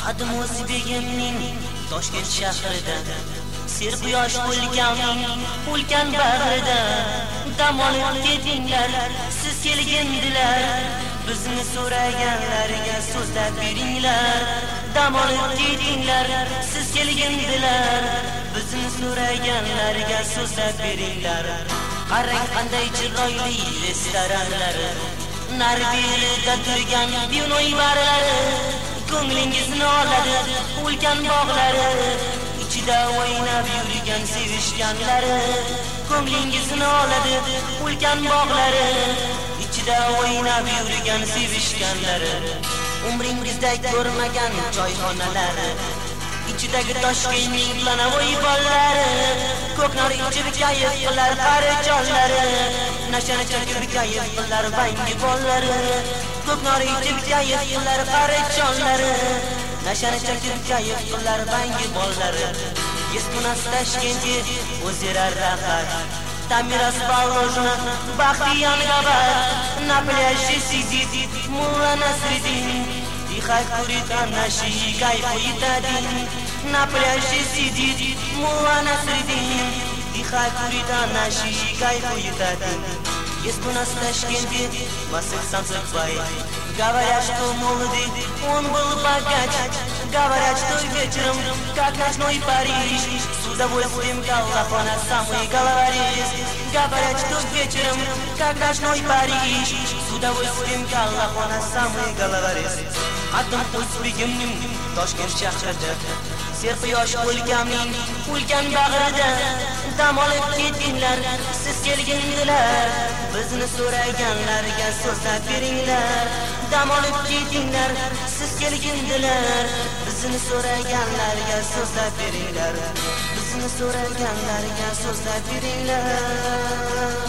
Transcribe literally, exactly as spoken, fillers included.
Qadim o'zbegimning Toshkent shahrida ser quyosh bo'lganning ulkan bag'rida dam olib ketinglar siz kelgindilar bizni so'raganlarga so'zlab beringlar dam olib ketinglar siz kelgindilar bizni so'raganlarga so'zlab beringlar qarang qanday chiroyli restoranlar narberida turgan binoy barlari ko'nglingizni oladi ulkan bog'lari ichida o'ynab yurgan sevishganlari ko'nglingizni oladi ulkan bog'lari ichida o'ynab yurgan sevishganlari umringizda ko'rmagan choyxonalari ichidagi Toshkentning Lanovoy bollari ko'knor ichib kayf qilar qarijonlari nashani chakib kayf qilar bangi bollari ko'knor ichib kayf qilar qarijonlari nashani chakib kayf qilar bangi bollari Есмунас Ташкенте озеро Рахат там и расположена Бахтиян Габар на пляже сидит Мулла Насреддин тихо курит она ши кайфует один на пляже сидит Мулла Насреддин тихо курит она ши кайфует один Есмунас Ташкенте Василь Санцепай говорят, что молодый он был богач говорят, что вечером как ночной Париж с удовольствием Галлахо на самый головорез говорят, что вечером как ночной Париж с удовольствием Галлахо на самый головорез Qadim o'zbegimning Toshkent shahrida ser quyosh bo'lganning ulkan bag'rida dam olib ketinglar siz kelgindilar bizni so'raganlarga so'zlab beringlar dam olib ketinglar siz kelgindilar bizni so'raganlarga so'zlab beringlar bizni so'raganlarga so'zlab beringlar